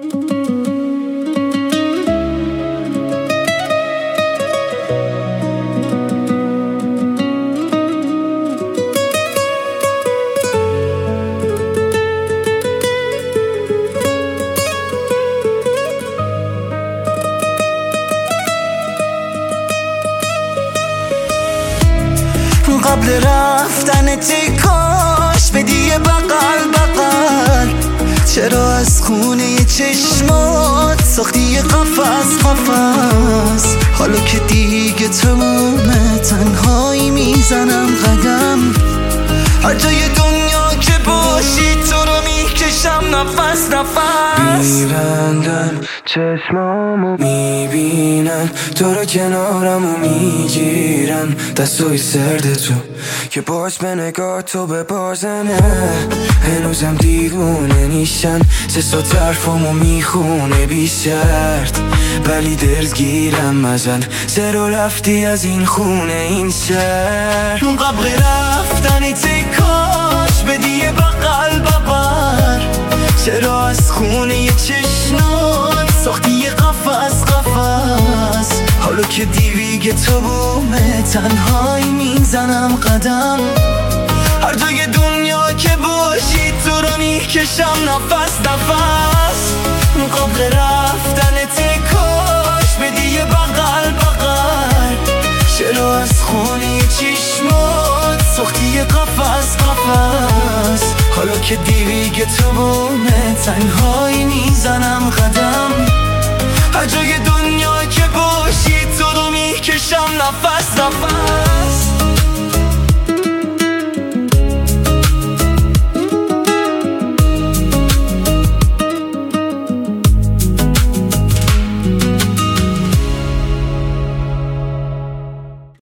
قبل رفتن کاش بدی یه بغل بغل، چرا از خونه چشمات ساختی یه قفس قفس؟ حالا که دیگه تمومه تنهایی میزنم قدم، هر جای دنیا که باشی تو رو میکشم نفس نفس. میبندم چشمامو میبینم تو رو کنارمو میگیرم، دستای سرد تو که باش به نگاه تو ببازنه. هنوزم دیوونه نیشن، سه طرفمو میخونه بی شرط، ولی دلگیرم ازن زرو رفتی از این خونه این شهر. قبل رفتن کاش بدی یه بغل بغل، چرا از خونه چشمات ساختی یه قفس قفس؟ حالا که دیویگه تو بومه تنهایی میزنم قدم، هر جای دنیا که باشی تو رو میکشم نفس نفس. قبل رفتن کاش بدی یه بغل بغل، چرا از خونه چشمات ساختی یه قفس قفس؟ حالا که دیویگه تو بومه تنهایی میزنم قدم، هر جای دنیا که باشی تو رو میکشم نفس نفس.